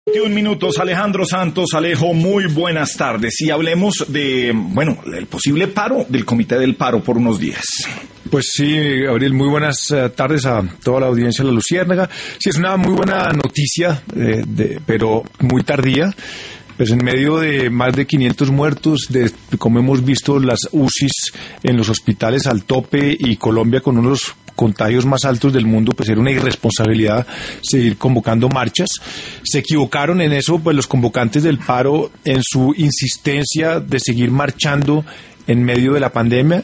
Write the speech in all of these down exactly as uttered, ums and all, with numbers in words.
veintiún minutos, Alejandro Santos. Alejo, muy buenas tardes. Y hablemos de, bueno, el posible paro del Comité del Paro por unos días. Pues sí, Gabriel, muy buenas uh, tardes a toda la audiencia de La Luciérnaga. Sí, es una muy buena noticia, eh, de, pero muy tardía. Pues en medio de más de quinientos muertos, de, como hemos visto las U C Is en los hospitales al tope y Colombia con unos contagios más altos del mundo, pues era una irresponsabilidad seguir convocando marchas. Se equivocaron en eso, pues los convocantes del paro en su insistencia de seguir marchando en medio de la pandemia.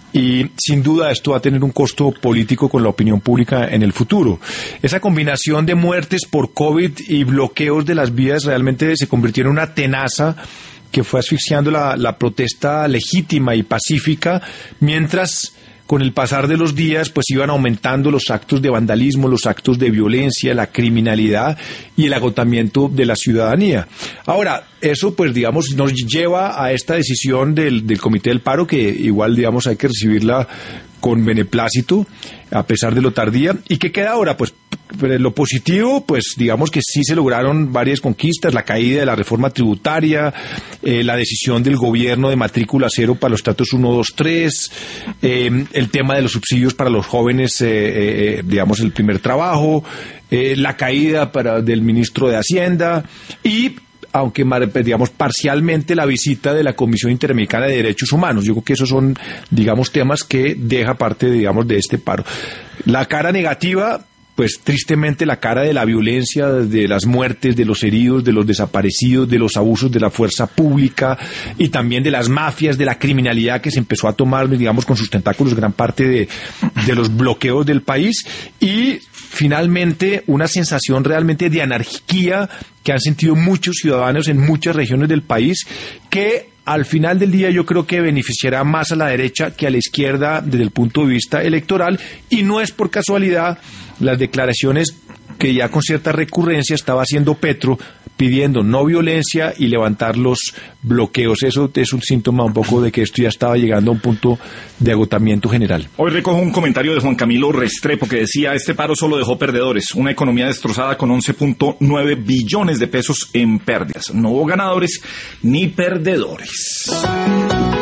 Y sin duda esto va a tener un costo político con la opinión pública en el futuro. Esa combinación de muertes por COVID y bloqueos de las vías realmente se convirtió en una tenaza que fue asfixiando la, la protesta legítima y pacífica, mientras con el pasar de los días pues iban aumentando los actos de vandalismo, los actos de violencia, la criminalidad y el agotamiento de la ciudadanía. Ahora, eso pues digamos nos lleva a esta decisión del, del Comité del Paro, que igual digamos hay que recibirla con beneplácito a pesar de lo tardía. ¿Y qué queda ahora? Pues lo positivo, pues digamos que sí se lograron varias conquistas: la caída de la reforma tributaria, eh, la decisión del gobierno de matrícula cero para los estratos uno, dos, tres, eh, el tema de los subsidios para los jóvenes, eh, eh, digamos el primer trabajo, eh, la caída para, del ministro de Hacienda y, aunque digamos parcialmente, la visita de la Comisión Interamericana de Derechos Humanos. Yo creo que esos son, digamos, temas que deja parte, digamos, de este paro. La cara negativa, pues tristemente la cara de la violencia, de las muertes, de los heridos, de los desaparecidos, de los abusos de la fuerza pública y también de las mafias, de la criminalidad que se empezó a tomar, digamos, con sus tentáculos gran parte de, de los bloqueos del país, y finalmente una sensación realmente de anarquía que han sentido muchos ciudadanos en muchas regiones del país, que al final del día yo creo que beneficiará más a la derecha que a la izquierda desde el punto de vista electoral, y no es por casualidad las declaraciones que ya con cierta recurrencia estaba haciendo Petro, pidiendo no violencia y levantar los bloqueos. Eso es un síntoma un poco de que esto ya estaba llegando a un punto de agotamiento general. Hoy recojo un comentario de Juan Camilo Restrepo que decía: este paro solo dejó perdedores, una economía destrozada con once punto nueve billones de pesos en pérdidas. No hubo ganadores ni perdedores.